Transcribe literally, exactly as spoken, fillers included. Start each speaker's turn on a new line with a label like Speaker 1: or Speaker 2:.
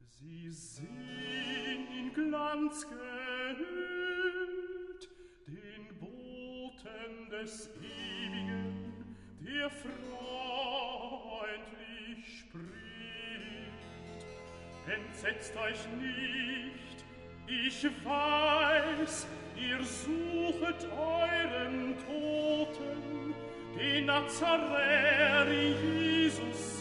Speaker 1: Sie sehn in Glanz gehüllt, den Boten des Ewigen, der freundlich spricht. Entsetzt euch nicht, ich weiß, ihr suchet euren Toten, den Nazaräer Jesus